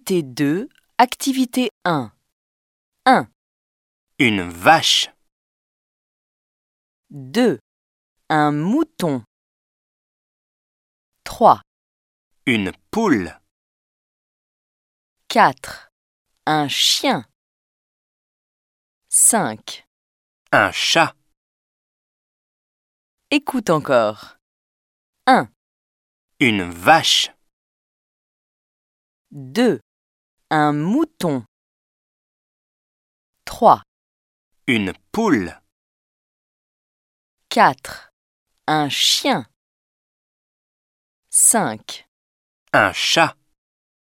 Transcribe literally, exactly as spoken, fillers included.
Activité deux, activité un. un. Une vache. deux. Un mouton. trois. Une poule. quatre. Un chien. cinq. Un chat. Écoute encore. un. Une vache. deux. Un mouton. trois. Une poule. quatre. Un chien. cinq. Un chat.